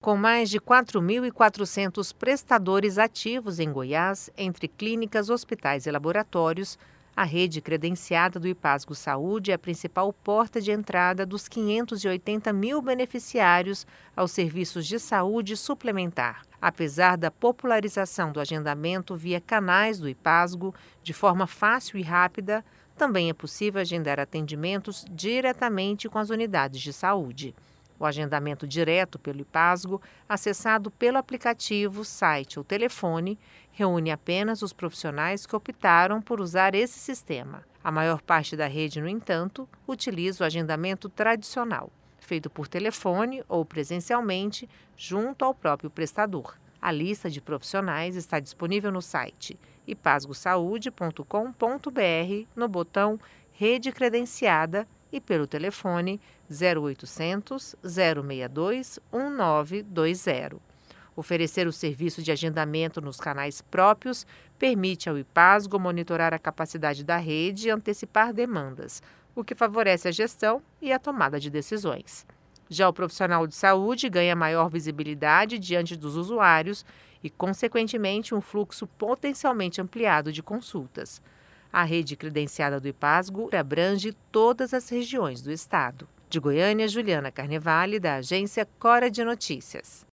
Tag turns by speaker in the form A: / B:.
A: Com mais de 4.400 prestadores ativos em Goiás, entre clínicas, hospitais e laboratórios, a rede credenciada do Ipasgo Saúde é a principal porta de entrada dos 580 mil beneficiários aos serviços de saúde suplementar. Apesar da popularização do agendamento via canais do Ipasgo, de forma fácil e rápida, também é possível agendar atendimentos diretamente com as unidades de saúde. O agendamento direto pelo Ipasgo, acessado pelo aplicativo, site ou telefone, reúne apenas os profissionais que optaram por usar esse sistema. A maior parte da rede, no entanto, utiliza o agendamento tradicional, feito por telefone ou presencialmente, junto ao próprio prestador. A lista de profissionais está disponível no site ipasgosaude.com.br, no botão Rede Credenciada, e pelo telefone 0800 062 1920. Oferecer o serviço de agendamento nos canais próprios permite ao Ipasgo monitorar a capacidade da rede e antecipar demandas, o que favorece a gestão e a tomada de decisões. Já o profissional de saúde ganha maior visibilidade diante dos usuários e, consequentemente, um fluxo potencialmente ampliado de consultas. A rede credenciada do Ipasgo abrange todas as regiões do estado. De Goiânia, Juliana Carnevale, da agência Cora de Notícias.